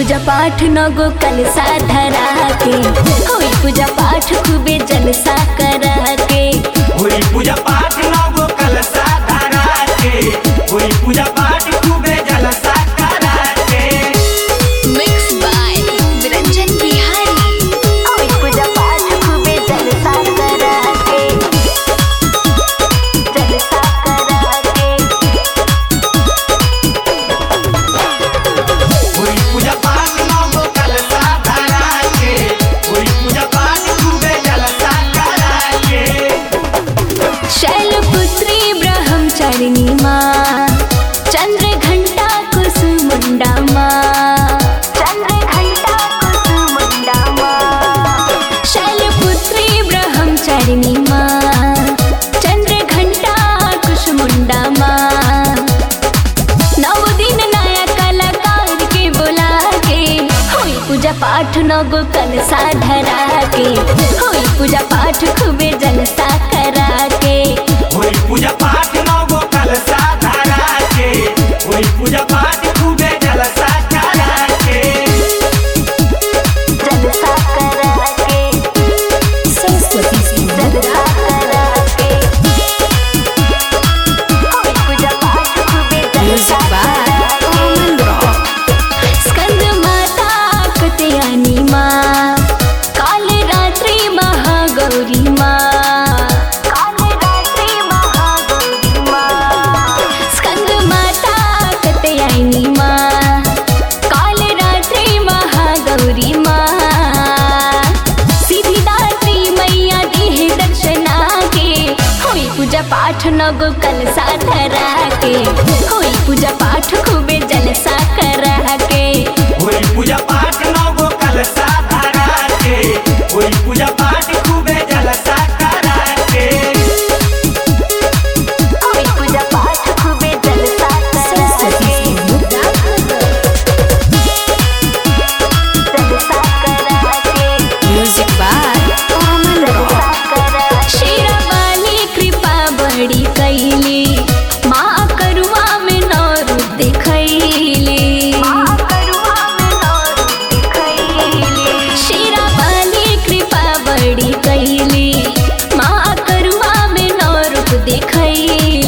पूजा पाठ नगो कलसा धरा के, होई पूजा पाठ खूबे जलसा करा के, होई पूजा पाठ नगो कलसा धरा के, होई पूजा पाठ खूबे जलसा करा के। Mix by Niranjan Bihari. होई पूजा पाठ खूबे जलसा करा के, जलसा करा के। होई पूजा पाठ नगो कलसा धरा के, होई पूजा पाठ खूबे जलसा करा के। शैलपुत्री ब्रह्मचारिणी माँ, चंद्र घंटा कुसुमुंडा माँ, चंद्र घंटा कुसुमुंडा माँ। शैलपुत्री ब्रह्मचारिणी माँ, चंद्र घंटा कुसुमुंडा माँ। 9 दिन नया कलाकार के बुला के, होई पूजा पाठ नगो कलसा धरा के, होई पूजा पाठ खूबे जलसा करा के। होई पूजा पाठ नगो कलसा धरा के, होई पूजा पाठ खूबे जलसा करा के। जलसा करा के, सरस्वती से जलसा करा के। होई पूजा पाठ खूबे जलसा करा के। स्कंद माता कत्यायनी माँ, काल रात्रि महागौरी माँ, काल रात्रि महागौरी माँ। स्कंद माता कत्यायनी माँ, काल रात्रि महागौरी माँ। सिद्धिदात्री मैया देह दर्शना के, होई पूजा पाठ नगो कलसा धरा के, होई पूजा पाठ खूबे जलसा करा के। होई पूजा पाठ नगो कलसा धरा के, होई पूजा पाठ खूबे जलसा करा के। होई पूजा पाठ खूबे जलसा करा के, जलसा करा के। Music by Aman rock. Sherawali कृपा बड़ी कैली, माँ करुआ में नौ रूप दिखैली, माँ करुआ में नौ रूप दिखैली। शेरावाली कृपा बड़ी कैली, माँ करुआ में नौ रूप दिखैली।